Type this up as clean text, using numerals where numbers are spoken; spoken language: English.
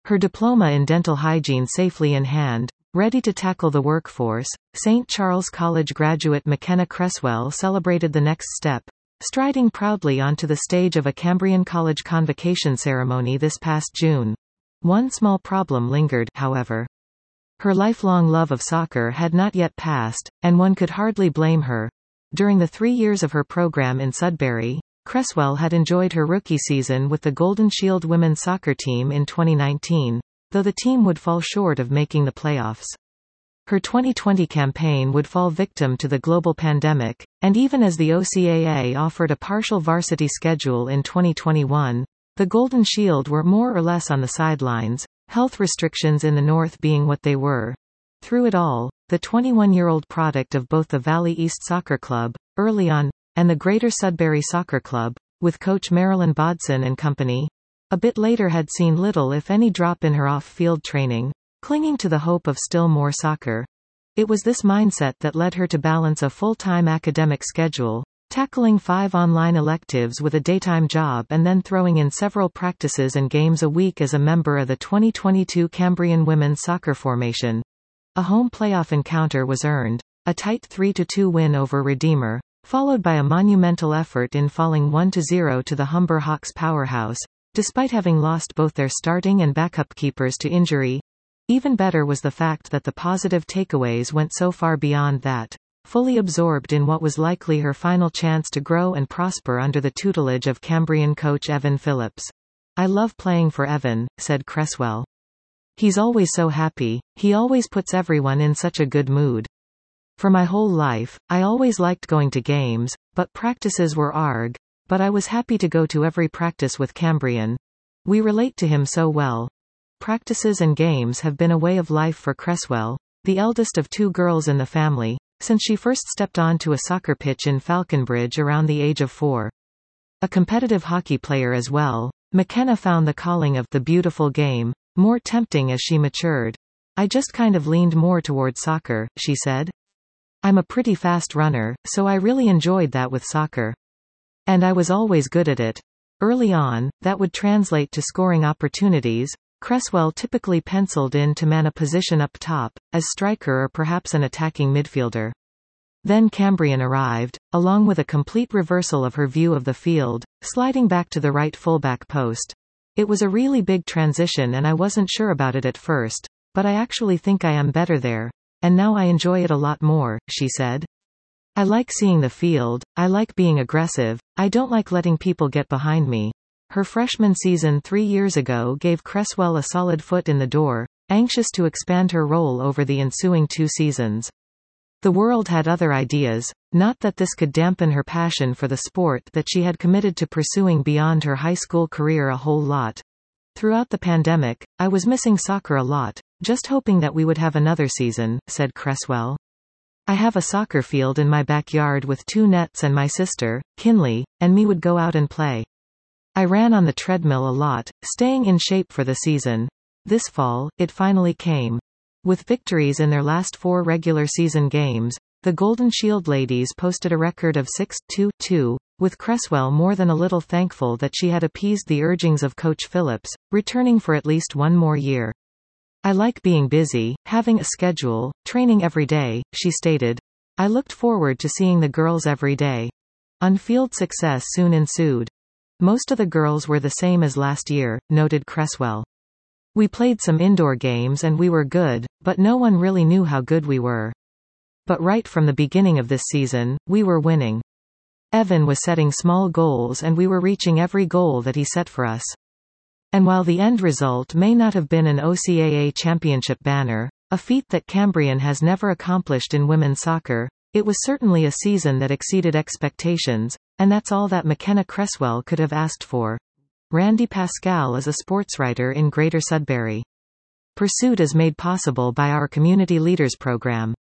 Her diploma in dental hygiene safely in hand, ready to tackle the workforce, St. Charles College graduate McKenna Cresswell celebrated the next step, striding proudly onto the stage of a Cambrian College convocation ceremony this past June. One small problem lingered, however. Her lifelong love of soccer had not yet passed, and one could hardly blame her. During the 3 years of her program in Sudbury, Cresswell had enjoyed her rookie season with the Golden Shield women's soccer team in 2019, though the team would fall short of making the playoffs. Her 2020 campaign would fall victim to the global pandemic, and even as the OCAA offered a partial varsity schedule in 2021, the Golden Shield were more or less on the sidelines, health restrictions in the north being what they were. Through it all, the 21-year-old product of both the Valley East Soccer Club, early on, and the Greater Sudbury Soccer Club, with coach Marilyn Bodson and company, a bit later had seen little if any drop in her off-field training, clinging to the hope of still more soccer. It was this mindset that led her to balance a full-time academic schedule, tackling 5 online electives with a daytime job and then throwing in several practices and games a week as a member of the 2022 Cambrian women's soccer formation. A home playoff encounter was earned, a tight 3-2 win over Redeemer, followed by a monumental effort in falling 1-0 to the Humber Hawks powerhouse, despite having lost both their starting and backup keepers to injury. Even better was the fact that the positive takeaways went so far beyond that, fully absorbed in what was likely her final chance to grow and prosper under the tutelage of Cambrian coach Evan Phillips. "I love playing for Evan," said Cresswell. "He's always so happy, he always puts everyone in such a good mood. For my whole life, I always liked going to games, but practices were arg, but I was happy to go to every practice with Cambrian. We relate to him so well." Practices and games have been a way of life for Cresswell, the eldest of 2 girls in the family, since she first stepped onto a soccer pitch in Falconbridge around the age of 4. A competitive hockey player as well, McKenna found the calling of the beautiful game more tempting as she matured. "I just kind of leaned more towards soccer," she said. "I'm a pretty fast runner, so I really enjoyed that with soccer. And I was always good at it." Early on, that would translate to scoring opportunities. Cresswell typically penciled in to man a position up top, as striker or perhaps an attacking midfielder. Then Cambrian arrived, along with a complete reversal of her view of the field, sliding back to the right fullback post. "It was a really big transition and I wasn't sure about it at first, but I actually think I am better there. And now I enjoy it a lot more," she said. "I like seeing the field, I like being aggressive, I don't like letting people get behind me." Her freshman season 3 years ago gave Cresswell a solid foot in the door, anxious to expand her role over the ensuing 2 seasons. The world had other ideas, not that this could dampen her passion for the sport that she had committed to pursuing beyond her high school career a whole lot. "Throughout the pandemic, I was missing soccer a lot, just hoping that we would have another season," said Cresswell. "I have a soccer field in my backyard with 2 nets and my sister, Kinley, and me would go out and play. I ran on the treadmill a lot, staying in shape for the season. This fall, it finally came." With victories in their last 4 regular season games, the Golden Shield ladies posted a record of 6-2-2, with Cresswell more than a little thankful that she had appeased the urgings of Coach Phillips, returning for at least 1 more year. "I like being busy, having a schedule, training every day," she stated. "I looked forward to seeing the girls every day." On-field success soon ensued. "Most of the girls were the same as last year," noted Cresswell. "We played some indoor games and we were good, but no one really knew how good we were. But right from the beginning of this season, we were winning. Evan was setting small goals and we were reaching every goal that he set for us. And while the end result may not have been an OCAA championship banner, a feat that Cambrian has never accomplished in women's soccer, it was certainly a season that exceeded expectations, and that's all that McKenna Cresswell could have asked for." Randy Pascal is a sportswriter in Greater Sudbury. "Pursuit is made possible by our Community Leaders program.